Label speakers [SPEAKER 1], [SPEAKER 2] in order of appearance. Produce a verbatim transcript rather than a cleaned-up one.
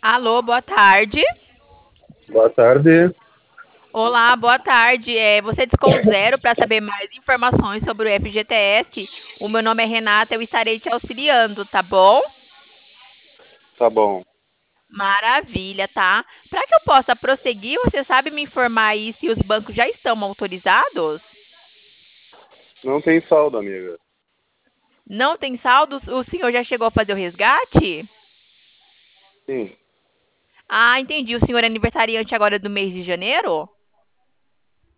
[SPEAKER 1] Alô, boa tarde.
[SPEAKER 2] Boa tarde.
[SPEAKER 1] Olá, boa tarde. É, você discou o zero para saber mais informações sobre o F G T S. O meu nome é Renata, eu estarei te auxiliando, tá bom?
[SPEAKER 2] Tá bom.
[SPEAKER 1] Maravilha, tá? Para que eu possa prosseguir, você sabe me informar aí se os bancos já estão autorizados?
[SPEAKER 2] Não tem saldo, amiga.
[SPEAKER 1] Não tem saldos? O senhor já chegou a fazer o resgate?
[SPEAKER 2] Sim,
[SPEAKER 1] Ah, entendi. O senhor é aniversariante agora do mês de janeiro?